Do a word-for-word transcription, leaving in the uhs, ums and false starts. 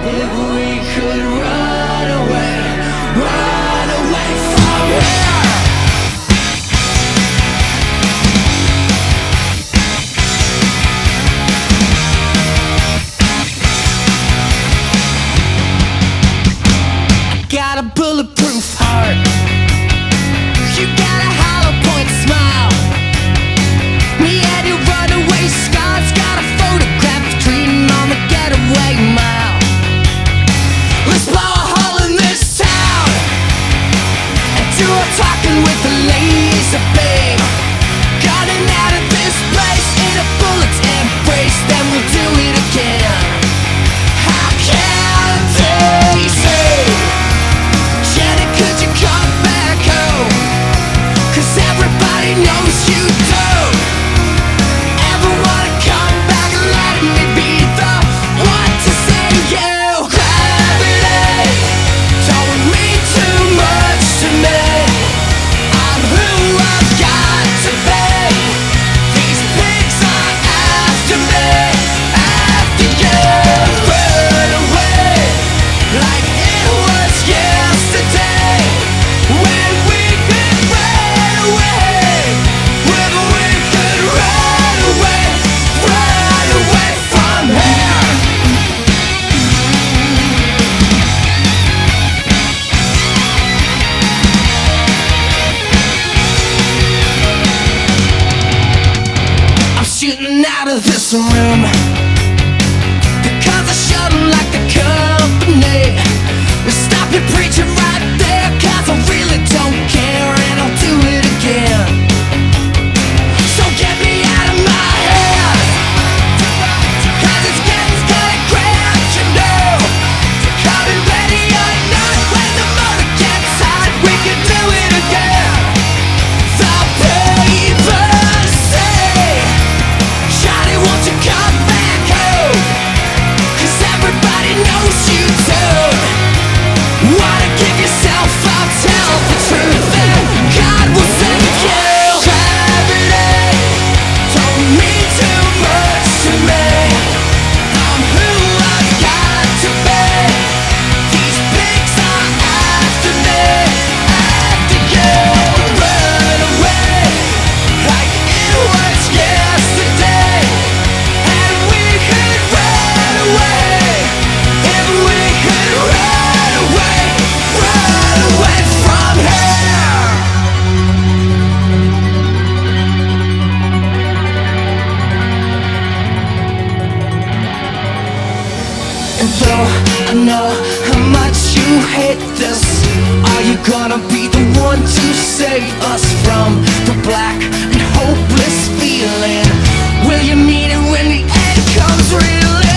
If we could run away, run away from here. Got a bulletproof heart. You got a hollow point smile. Me and your runaway scars. Got a photograph of treating on the getaway mile. Let's blow a hole in this town and do our talking with the laser beam. Gunning out of this place in a bullet's embrace. Then we'll do it again. How can they say, Jenny, could you come back home? 'Cause everybody knows you don't ever wanna come back and let me be the one to save you. Gravity told me too much to me. I'm who I've got to be. These pigs are after me, after you. Run away like it was yesterday, when we could run away, when we could run away, run away from here. I'm shooting out of this room because I showed 'em like the company. Stop your preaching right there, 'cause I really don't care, and I'll do it again. So get me out of my head, 'cause it's getting kinda grand, you know. Coming ready or not, when the motor gets hot, we can do it again. The papers say, Johnny, won't you come back home? 'Cause everybody knows you don't wanna give yourself up, tell the truth, and God will save you. Gravity told me too much to me. I'm who I've got to be. These pigs are after me, after you. Run away like it was yesterday, and we could run away. If we could run away, run away from here. And though I know how much you hate this, are you gonna be the one to save us from the black and hopeless feeling? Will you mean it when the end comes reeling?